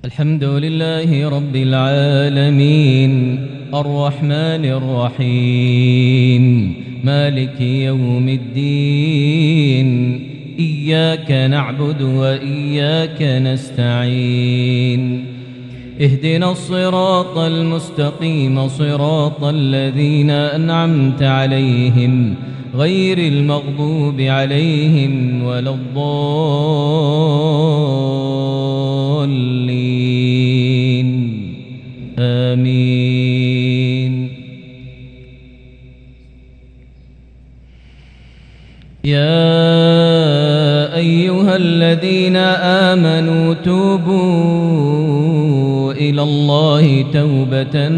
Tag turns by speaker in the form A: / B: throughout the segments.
A: الحمد لله رب العالمين الرحمن الرحيم مالك يوم الدين إياك نعبد وإياك نستعين اهدنا الصراط المستقيم صراط الذين أنعمت عليهم غير المغضوب عليهم ولا الضالين آمين. يا أيها الذين آمنوا توبوا إلى الله توبة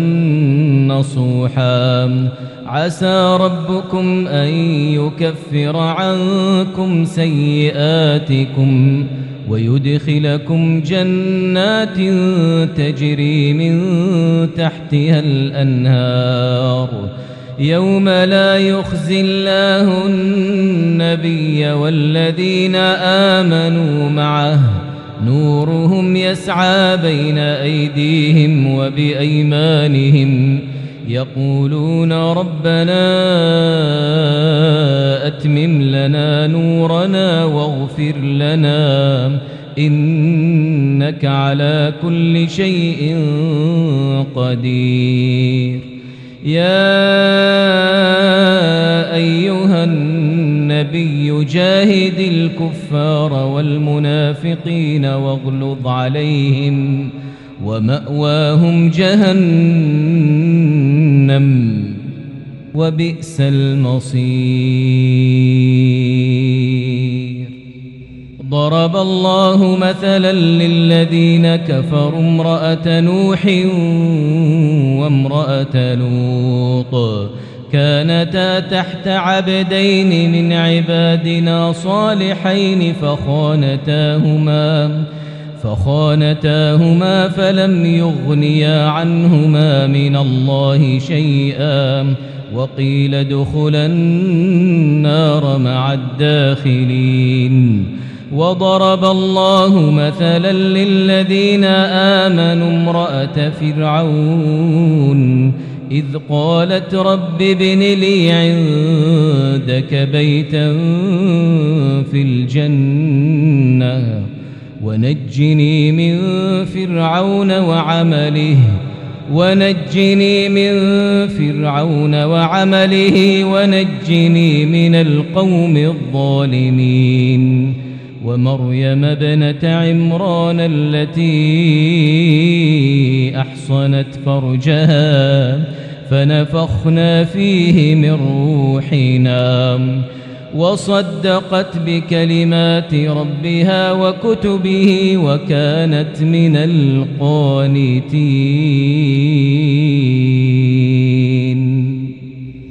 A: نصوحا عسى ربكم أن يكفر عنكم سيئاتكم ويدخلكم جنات تجري من تحتها الأنهار يوم لا يخزي الله النبي والذين آمنوا معه نورهم يسعى بين أيديهم وبأيمانهم يقولون ربنا أتمم لنا نورنا واغفر لنا إنك على كل شيء قدير. يا أيها النبي جاهد الكفار والمنافقين واغلظ عليهم ومأواهم جهنم وبئس المصير. ضرب الله مثلا للذين كفروا امرأة نوح وامرأة لوط كانتا تحت عبدين من عبادنا صالحين فخانتاهما فلم يغنيا عنهما من الله شيئا وقيل ادخلا النار مع الداخلين. وضرب الله مثلا للذين آمنوا امرأة فرعون إذ قالت رب ابن لي عندك بيتا في الجنة ونجني من فرعون وعمله ونجني من القوم الظالمين. ومريم ابنة عمران التي أحصنت فرجها فنفخنا فيه من روحنا وصدقت بكلمات ربها وكتبه وكانت من القانتين.